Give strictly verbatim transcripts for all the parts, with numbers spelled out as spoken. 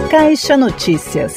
Caixa Notícias.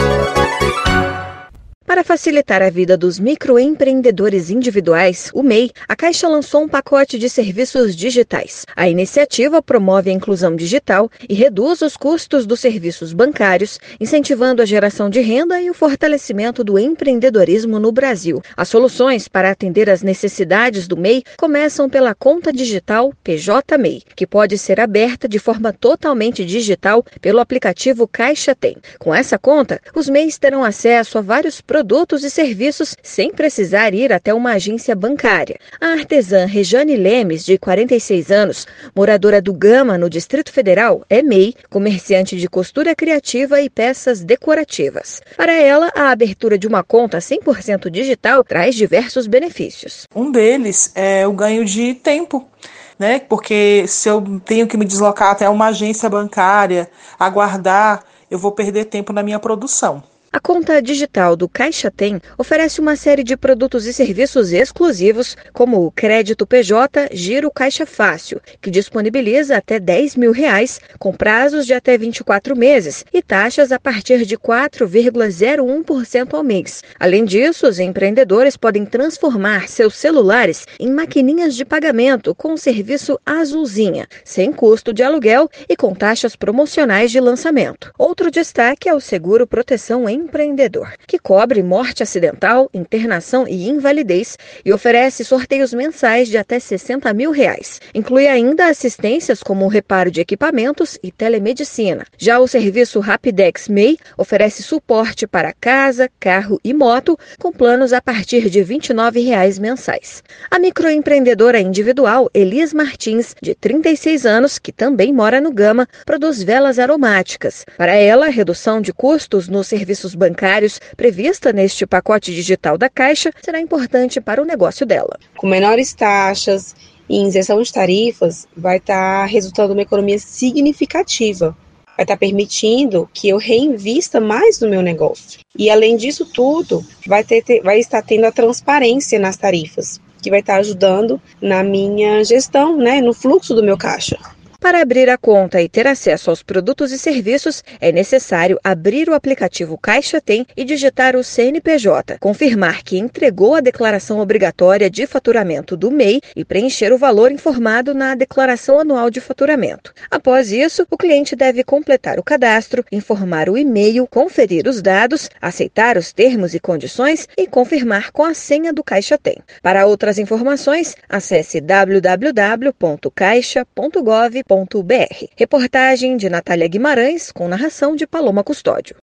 Para facilitar a vida dos microempreendedores individuais, o M E I, a Caixa lançou um pacote de serviços digitais. A iniciativa promove a inclusão digital e reduz os custos dos serviços bancários, incentivando a geração de renda e o fortalecimento do empreendedorismo no Brasil. As soluções para atender às necessidades do M E I começam pela conta digital P J M E I, que pode ser aberta de forma totalmente digital pelo aplicativo Caixa Tem. Com essa conta, os M E Is terão acesso a vários produtos produtos e serviços sem precisar ir até uma agência bancária. A artesã Rejane Lemes, de quarenta e seis anos, moradora do Gama, no Distrito Federal, é M E I, comerciante de costura criativa e peças decorativas. Para ela, a abertura de uma conta cem por cento digital traz diversos benefícios. Um deles é o ganho de tempo. Né? Porque se eu tenho que me deslocar até uma agência bancária, aguardar, eu vou perder tempo na minha produção. A conta digital do Caixa Tem oferece uma série de produtos e serviços exclusivos, como o Crédito P J Giro Caixa Fácil, que disponibiliza até dez mil reais, com prazos de até vinte e quatro meses e taxas a partir de quatro vírgula zero um por cento ao mês. Além disso, os empreendedores podem transformar seus celulares em maquininhas de pagamento com o serviço Azulzinha, sem custo de aluguel e com taxas promocionais de lançamento. Outro destaque é o Seguro Proteção em Empreendedor, que cobre morte acidental, internação e invalidez e oferece sorteios mensais de até sessenta mil reais. Inclui ainda assistências como o reparo de equipamentos e telemedicina. Já o serviço Rapidex M E I oferece suporte para casa, carro e moto, com planos a partir de vinte e nove reais mensais. A microempreendedora individual Elis Martins, de trinta e seis anos, que também mora no Gama, produz velas aromáticas. Para ela, a redução de custos nos serviços bancários prevista neste pacote digital da Caixa será importante para o negócio dela. Com menores taxas e isenção de tarifas, vai estar resultando uma economia significativa. Vai estar permitindo que eu reinvista mais no meu negócio. E além disso tudo, vai, ter, vai estar tendo a transparência nas tarifas, que vai estar ajudando na minha gestão, né, no fluxo do meu caixa. Para abrir a conta e ter acesso aos produtos e serviços, é necessário abrir o aplicativo Caixa Tem e digitar o C N P J, confirmar que entregou a declaração obrigatória de faturamento do M E I e preencher o valor informado na declaração anual de faturamento. Após isso, o cliente deve completar o cadastro, informar o e-mail, conferir os dados, aceitar os termos e condições e confirmar com a senha do Caixa Tem. Para outras informações, acesse w w w ponto caixa ponto gov ponto br. Reportagem de Natália Guimarães, com narração de Paloma Custódio.